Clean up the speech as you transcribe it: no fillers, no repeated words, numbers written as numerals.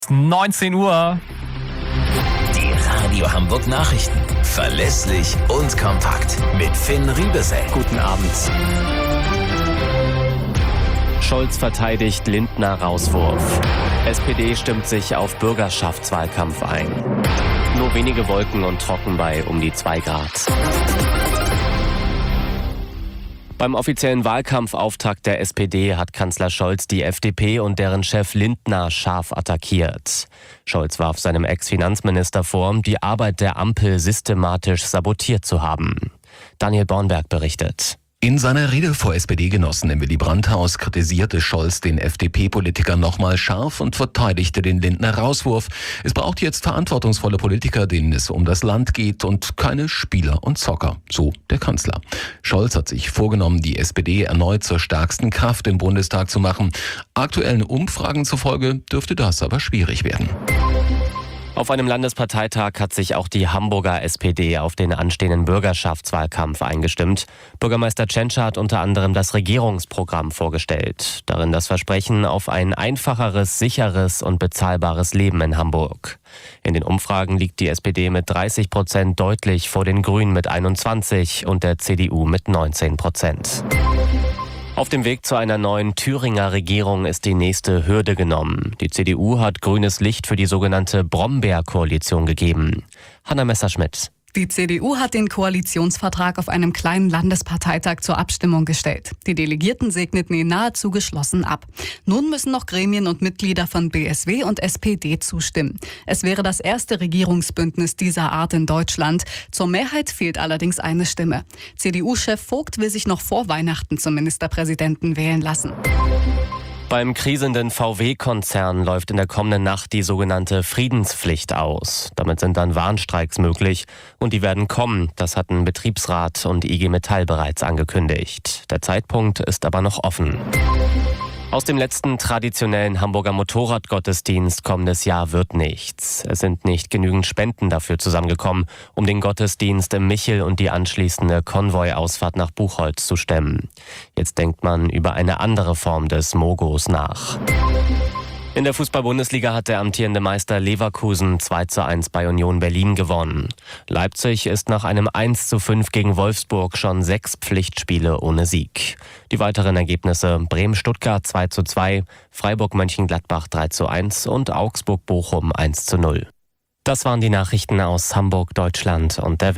19 Uhr. Die Radio Hamburg Nachrichten. Verlässlich und kompakt. Mit Finn Riebesell. Guten Abend. Scholz verteidigt Lindner-Rauswurf. SPD stimmt sich auf Bürgerschaftswahlkampf ein. Nur wenige Wolken und trocken bei um die 2 Grad. Beim offiziellen Wahlkampfauftakt der SPD hat Kanzler Scholz die FDP und deren Chef Lindner scharf attackiert. Scholz warf seinem Ex-Finanzminister vor, die Arbeit der Ampel systematisch sabotiert zu haben. Daniel Bornberg berichtet. In seiner Rede vor SPD-Genossen im Willy-Brandt-Haus kritisierte Scholz den FDP-Politiker nochmal scharf und verteidigte den Lindner-Rauswurf. Es braucht jetzt verantwortungsvolle Politiker, denen es um das Land geht und keine Spieler und Zocker, so der Kanzler. Scholz hat sich vorgenommen, die SPD erneut zur stärksten Kraft im Bundestag zu machen. Aktuellen Umfragen zufolge dürfte das aber schwierig werden. Auf einem Landesparteitag hat sich auch die Hamburger SPD auf den anstehenden Bürgerschaftswahlkampf eingestimmt. Bürgermeister Tschentscher hat unter anderem das Regierungsprogramm vorgestellt. Darin das Versprechen auf ein einfacheres, sicheres und bezahlbares Leben in Hamburg. In den Umfragen liegt die SPD mit 30% deutlich vor den Grünen mit 21% und der CDU mit 19%. Auf dem Weg zu einer neuen Thüringer Regierung ist die nächste Hürde genommen. Die CDU hat grünes Licht für die sogenannte Brombeer-Koalition gegeben. Hanna Messerschmidt. Die CDU hat den Koalitionsvertrag auf einem kleinen Landesparteitag zur Abstimmung gestellt. Die Delegierten segneten ihn nahezu geschlossen ab. Nun müssen noch Gremien und Mitglieder von BSW und SPD zustimmen. Es wäre das erste Regierungsbündnis dieser Art in Deutschland. Zur Mehrheit fehlt allerdings eine Stimme. CDU-Chef Vogt will sich noch vor Weihnachten zum Ministerpräsidenten wählen lassen. Beim krisenden VW-Konzern läuft in der kommenden Nacht die sogenannte Friedenspflicht aus. Damit sind dann Warnstreiks möglich und die werden kommen. Das hatten Betriebsrat und IG Metall bereits angekündigt. Der Zeitpunkt ist aber noch offen. Aus dem letzten traditionellen Hamburger Motorradgottesdienst kommendes Jahr wird nichts. Es sind nicht genügend Spenden dafür zusammengekommen, um den Gottesdienst im Michel und die anschließende Konvoi-Ausfahrt nach Buchholz zu stemmen. Jetzt denkt man über eine andere Form des Mogos nach. In der Fußball-Bundesliga hat der amtierende Meister Leverkusen 2:1 bei Union Berlin gewonnen. Leipzig ist nach einem 1:5 gegen Wolfsburg schon 6 Pflichtspiele ohne Sieg. Die weiteren Ergebnisse: Bremen-Stuttgart 2:2, Freiburg-Mönchengladbach 3:1 und Augsburg-Bochum 1:0. Das waren die Nachrichten aus Hamburg, Deutschland und der Welt.